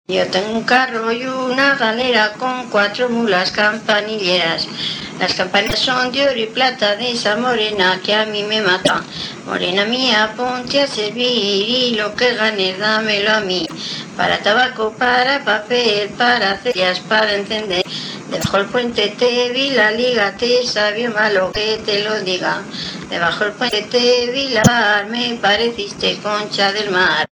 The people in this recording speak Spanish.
Yo tengo un carro y una galera con 4 mulas campanilleras. Las campanillas son de oro y plata de esa morena que a mí me mata. Morena mía, ponte a servir y lo que ganes dámelo a mí. Para tabaco, para papel, para cerillas, para encender. Debajo del puente te vi la liga, te sabía malo que te lo diga. Debajo del puente te vi la mar, me pareciste concha del mar.